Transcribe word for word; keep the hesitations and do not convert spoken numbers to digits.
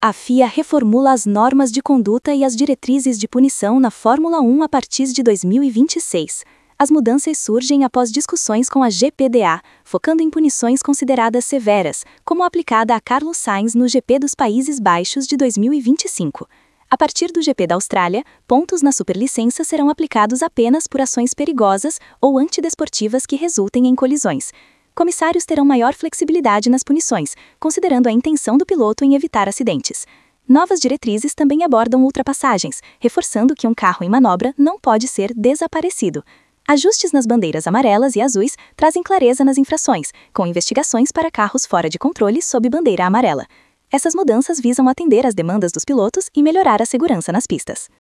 A F I A reformula as normas de conduta e as diretrizes de punição na Fórmula um a partir de dois mil e vinte e seis. As mudanças surgem após discussões com a G P D A, focando em punições consideradas severas, como a aplicada a Carlos Sainz no G P dos Países Baixos de dois mil e vinte e cinco. A partir do G P da Austrália, pontos na superlicença serão aplicados apenas por ações perigosas ou antidesportivas que resultem em colisões. Comissários terão maior flexibilidade nas punições, considerando a intenção do piloto em evitar acidentes. Novas diretrizes também abordam ultrapassagens, reforçando que um carro em manobra não pode ser desaparecido. Ajustes nas bandeiras amarelas e azuis trazem clareza nas infrações, com investigações para carros fora de controle sob bandeira amarela. Essas mudanças visam atender às demandas dos pilotos e melhorar a segurança nas pistas.